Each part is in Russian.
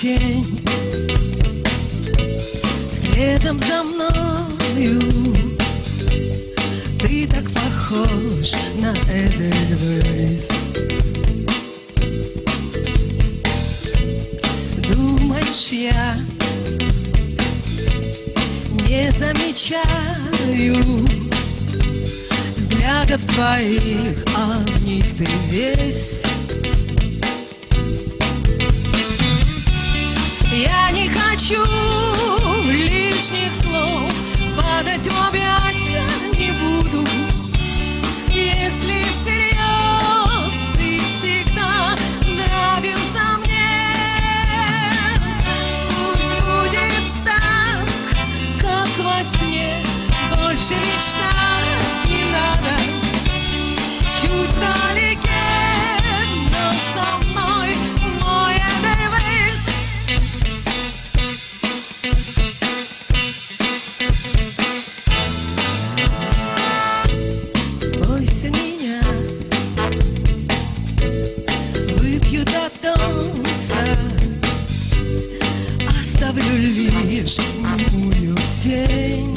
тень следом за мною. Ты так похож на Эдельвейс. Думаешь, я не замечаю взглядов твоих, а в них ты весь. Я не хочу лишних слов, падать в объятия не буду. Если всерьез ты всегда нравился мне, пусть будет так, как во сне. Больше мечтать не надо. Чуть вдалеке, но со мной мой Эдельвейс. Бойся меня, выпью до донца, оставлю лишь немую тень.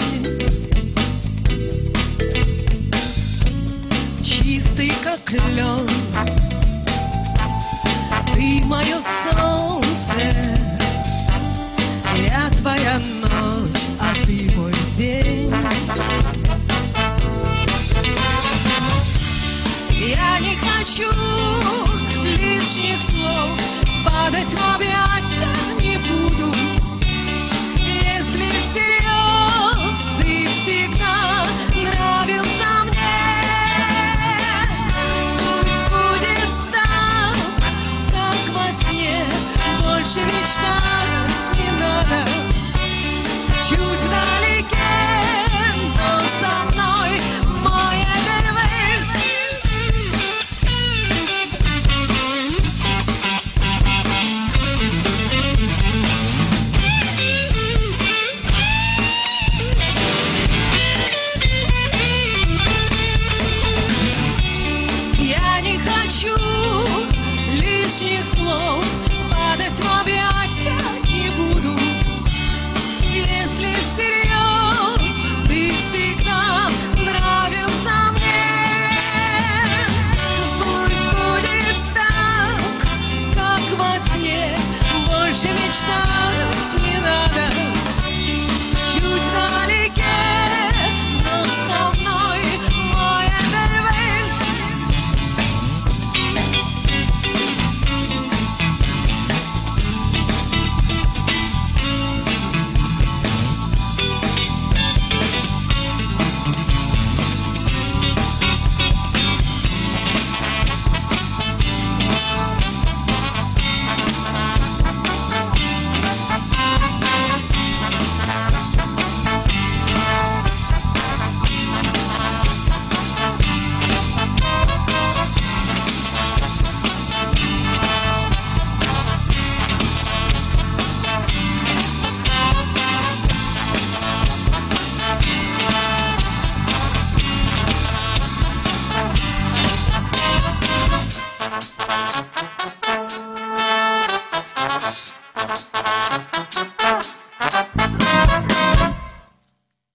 Чистый как лен, ты мое солнце, я твоя ночь, а ты мой день. Я не хочу лишних слов, падать в объятия не буду. Если всерьез ты всегда нравился мне, пусть будет так, как во сне. Больше мечтать не надо. Чуть вдалеке, но со мной мой Эдельвейс. Я не хочу лишних слов, падать в объятия